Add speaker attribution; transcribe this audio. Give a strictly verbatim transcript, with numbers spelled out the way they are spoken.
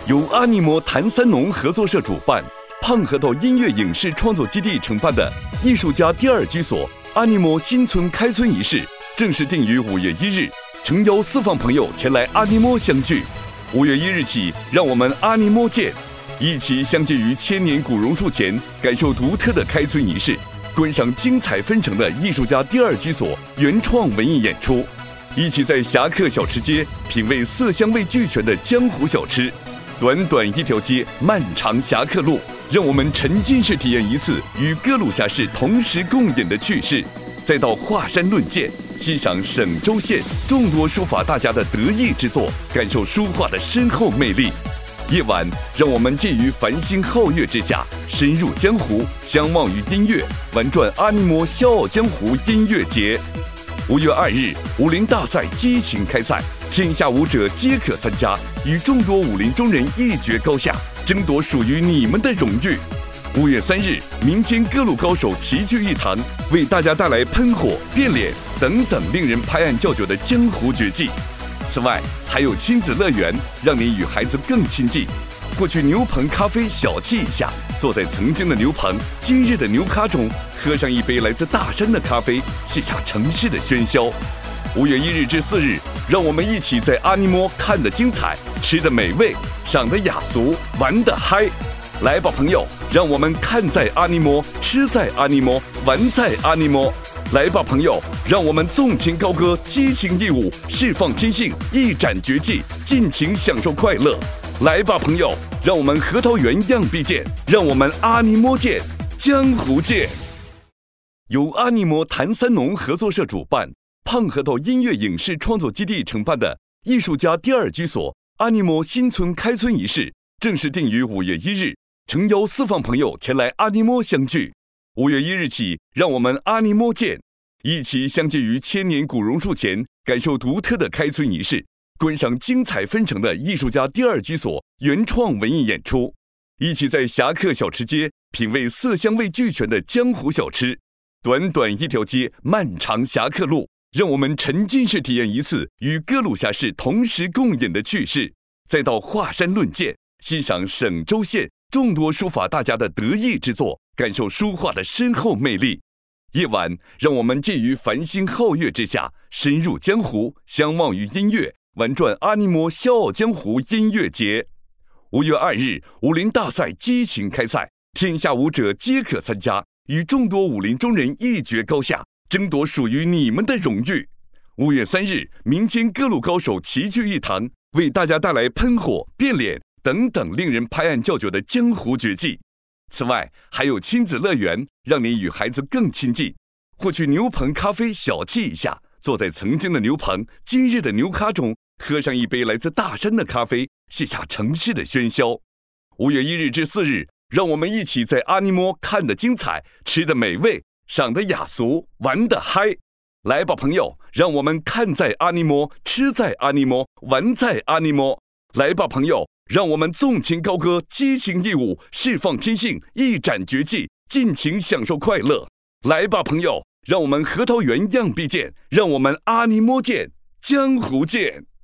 Speaker 1: 由阿尼摩谭三农合作社主办，胖核桃音乐影视创作基地承办的艺术家第二居所阿尼摩新村开村仪式正式定于五月一日，诚邀四方朋友前来阿尼摩相聚。五月一日起，让我们阿尼摩见，一起相聚于千年古榕树前，感受独特的开村仪式，观赏精彩纷呈的艺术家第二居所原创文艺演出，一起在侠客小吃街品味色香味俱全的江湖小吃。短短一条街，漫长侠客路，让我们沉浸式体验一次与各路侠士同时共饮的趣事，再到华山论剑，欣赏省州县众多书法大家的得意之作，感受书画的深厚魅力。夜晚，让我们介于繁星皓月之下，深入江湖，相忘于音乐，玩转阿尼摩笑傲江湖音乐节。五月二日，武林大赛激情开赛，天下武者皆可参加，与众多武林中人一决高下，争夺属于你们的荣誉。五月三日，民间各路高手齐聚一堂，为大家带来喷火、变脸等等令人拍案叫绝的江湖绝技。此外，还有亲子乐园，让你与孩子更亲近。或去牛棚咖啡小憩一下，坐在曾经的牛棚、今日的牛咖中，喝上一杯来自大山的咖啡，卸下城市的喧嚣。五月一日至四日，让我们一起在阿尼摩看得精彩，吃得美味，赏得雅俗，玩得嗨。来吧，朋友，让我们看在阿尼摩，吃在阿尼摩，玩在阿尼摩。来吧，朋友，让我们纵情高歌，激情一舞，释放天性，一展绝技，尽情享受快乐。来吧，朋友，让我们核桃园样必见，让我们阿尼摩见，江湖见。由阿尼摩谭三农合作社主办，胖核桃音乐影视创作基地承办的艺术家第二居所阿尼摩新村开村仪式正式定于五月一日，诚邀四方朋友前来阿尼摩相聚。五月一日起，让我们阿尼摩见，一起相聚于千年古榕树前，感受独特的开村仪式，观赏精彩纷呈的艺术家第二居所原创文艺演出，一起在侠客小吃街品味色香味俱全的江湖小吃。短短一条街，漫长侠客路，让我们沉浸式体验一次与各路侠士同时共饮的趣事，再到华山论剑，欣赏省州县众多书法大家的得意之作，感受书画的深厚魅力。夜晚，让我们介于繁星皓月之下，深入江湖，相忘于音乐，玩转阿尼摩笑傲江湖音乐节。五月二日，武林大赛激情开赛，天下武者皆可参加，与众多武林中人一决高下，争夺属于你们的荣誉。五月三日，民间各路高手齐聚一堂，为大家带来喷火、变脸等等令人拍案叫绝的江湖绝技。此外，还有亲子乐园，让你与孩子更亲近。或去牛棚咖啡小憩一下，坐在曾经的牛棚、今日的牛咖中，喝上一杯来自大山的咖啡，卸下城市的喧嚣。五月一日至四日，让我们一起在阿尼摩看得精彩，吃得美味，赏得雅俗，玩得嗨。来吧，朋友，让我们看在阿尼摩，吃在阿尼摩，玩在阿尼摩。来吧，朋友，让我们纵情高歌，激情一舞，释放天性，一展绝技，尽情享受快乐。来吧，朋友，让我们核桃园样必见，让我们阿尼摩见，江湖见。